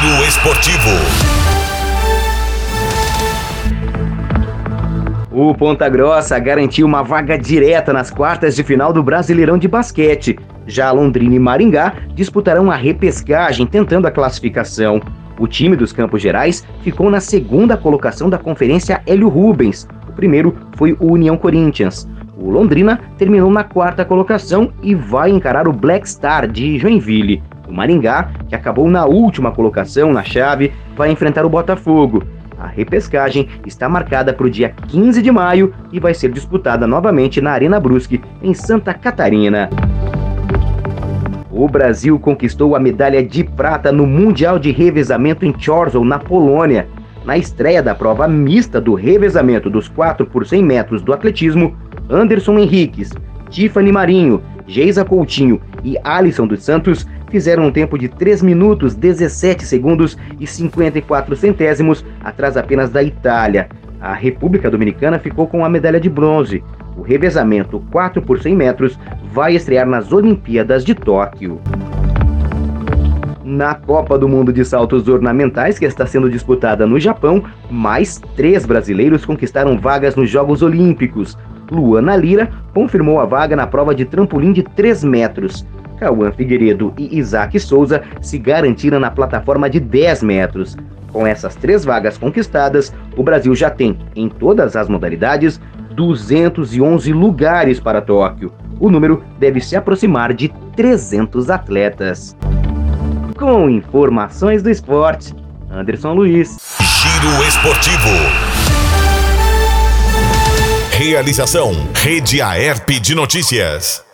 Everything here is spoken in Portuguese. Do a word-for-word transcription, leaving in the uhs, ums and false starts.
Giro Esportivo. O Ponta Grossa garantiu uma vaga direta nas quartas de final do Brasileirão de Basquete. Já Londrina e Maringá disputarão a repescagem tentando a classificação. O time dos Campos Gerais ficou na segunda colocação da Conferência Hélio Rubens. O primeiro foi o União Corinthians. O Londrina terminou na quarta colocação e vai encarar o Black Star de Joinville. O Maringá, que acabou na última colocação na chave, vai enfrentar o Botafogo. A repescagem está marcada para o dia quinze de maio e vai ser disputada novamente na Arena Brusque, em Santa Catarina. O Brasil conquistou a medalha de prata no Mundial de Revezamento em Chorzów, na Polônia. Na estreia da prova mista do revezamento dos quatro por cem metros do atletismo, Anderson Henriques, Tiffany Marinho, Geisa Coutinho e Alisson dos Santos fizeram um tempo de três minutos, dezessete segundos e cinquenta e quatro centésimos, atrás apenas da Itália. A República Dominicana ficou com a medalha de bronze. O revezamento quatro por cem metros vai estrear nas Olimpíadas de Tóquio. Na Copa do Mundo de Saltos Ornamentais, que está sendo disputada no Japão, mais três brasileiros conquistaram vagas nos Jogos Olímpicos. Luana Lira confirmou a vaga na prova de trampolim de três metros. Cauã Figueiredo e Isaac Souza se garantiram na plataforma de dez metros. Com essas três vagas conquistadas, o Brasil já tem, em todas as modalidades, duzentos e onze lugares para Tóquio. O número deve se aproximar de trezentos atletas. Com informações do esporte, Anderson Luiz. Giro Esportivo. Realização: Rede Aerp de Notícias.